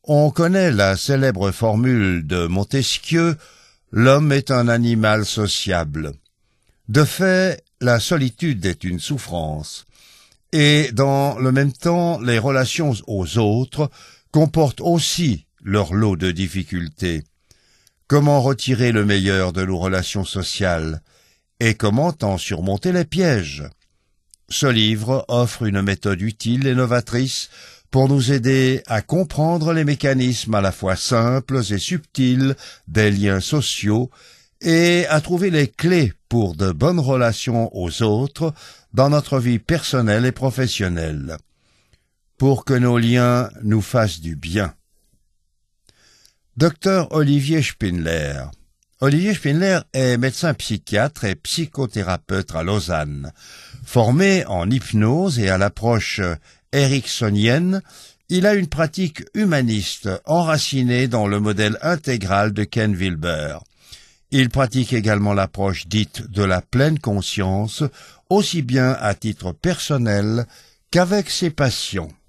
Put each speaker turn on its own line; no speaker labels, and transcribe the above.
On connaît la célèbre formule de Montesquieu « L'homme est un animal sociable ». De fait, la solitude est une souffrance. Et dans le même temps, les relations aux autres comportent aussi leur lot de difficultés. Comment retirer le meilleur de nos relations sociales et comment en surmonter les pièges? Ce livre offre une méthode utile et novatrice pour nous aider à comprendre les mécanismes à la fois simples et subtils des liens sociaux et à trouver les clés pour de bonnes relations aux autres dans notre vie personnelle et professionnelle, pour que nos liens nous fassent du bien. Dr Olivier Spindler. Olivier Spindler est médecin psychiatre et psychothérapeute à Lausanne. Formé en hypnose et à l'approche ericksonienne, il a une pratique humaniste enracinée dans le modèle intégral de Ken Wilber. Il pratique également l'approche dite de la pleine conscience, aussi bien à titre personnel qu'avec ses patients.